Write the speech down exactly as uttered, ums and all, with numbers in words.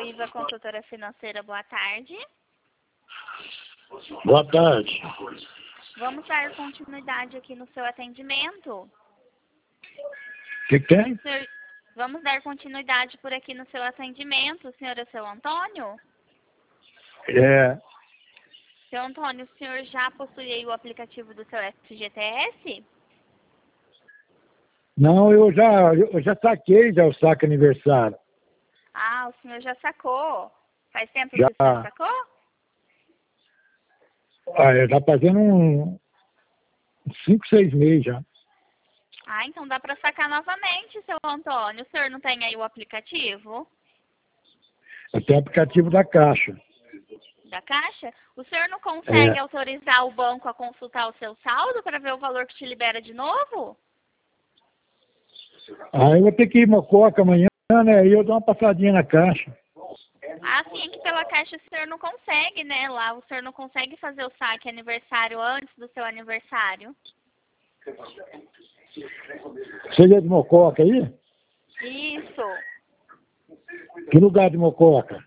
Viva Consultora Financeira, boa tarde. Boa tarde. Vamos dar continuidade aqui no seu atendimento. O que, que tem? Senhor, vamos dar continuidade por aqui no seu atendimento. O senhor é o seu Antônio? É, Seu Antônio, o senhor já possui aí o aplicativo do seu F G T S? não, eu já, eu já saquei já o saque aniversário. Ah, o senhor já sacou. Faz tempo Já. que o senhor sacou? Ah, é, tá fazendo um, uns cinco, seis meses já. Ah, então dá para sacar novamente, seu Antônio. O senhor não tem aí o aplicativo Até o aplicativo da Caixa. da Caixa? O senhor não consegue É. autorizar o banco a consultar o seu saldo para ver o valor que te libera de novo? Ah, eu vou ter que ir em Mococa amanhã, né? Aí eu dou uma passadinha na Caixa. Ah, sim, é que pela Caixa o senhor não consegue, né? Lá o senhor não consegue fazer o saque aniversário antes do seu aniversário. Você é de Mococa aí? Isso. Que lugar de Mococa?